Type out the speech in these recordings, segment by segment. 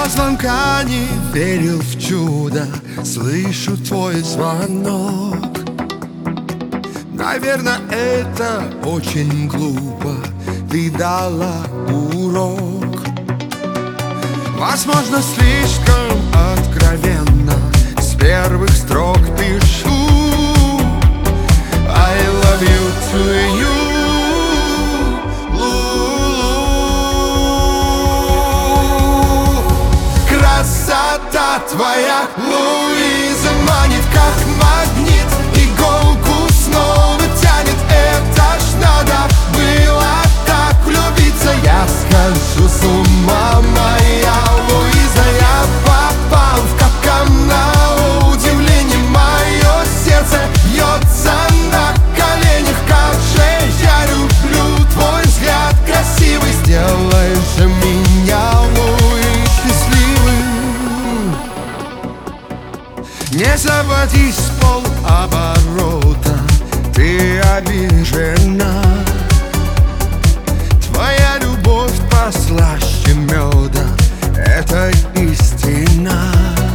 ждал звонка, не верил в чудо, слышу твой звонок. Наверное, это очень глупо, ты дала урок. Возможно, слишком откровенно, с первых строк пишу I love you to you. Красота твоя, Луиза, манит как магнит, иголку снова тянет. Это ж надо было так влюбиться. Я схожу с ума, моя Луиза. Я попал в капкан, на удивление мое сердце бьется на коленях. Как же я люблю твой взгляд красивый. Сделай же меня, Луи, счастливым. Не заводись с полоборота, ты обижена. Твоя любовь послаще меда, это истина.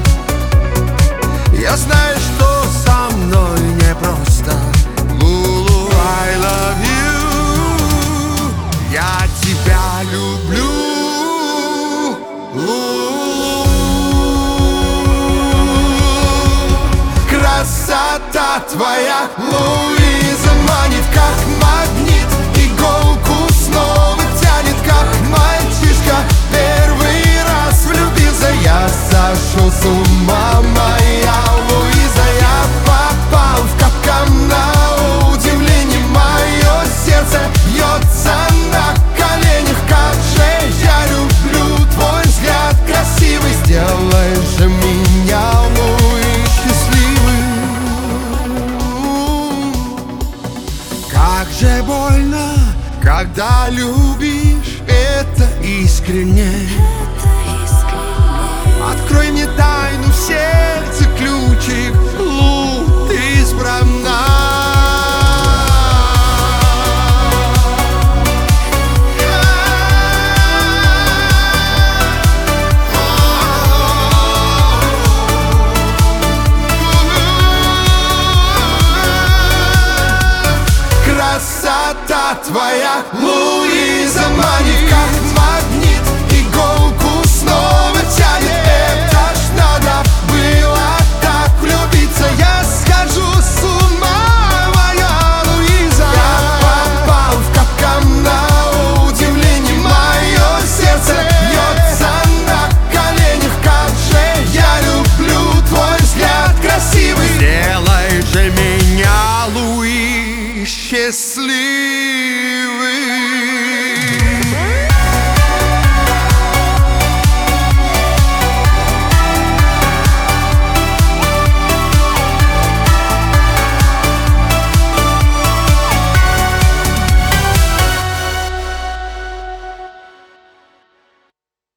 Я знаю, что со мной непросто, Лулу, I love you. Я тебя люблю, Лулу. Красота твоя, Луиза, манит как магнит, иголку снова тянет, как мальчишка первый раз влюбился. Я сошел с ума, моя Луиза. Я попал в капкан, на удивление мое сердце бьется на коленях. Как же я люблю твой взгляд красивый. Сделай же меня, Луи, счастливым. Как же больно, когда любишь, это искренне. Открой мне тайну в сердце, ключик, Лу, ты исправна. Красота твоя,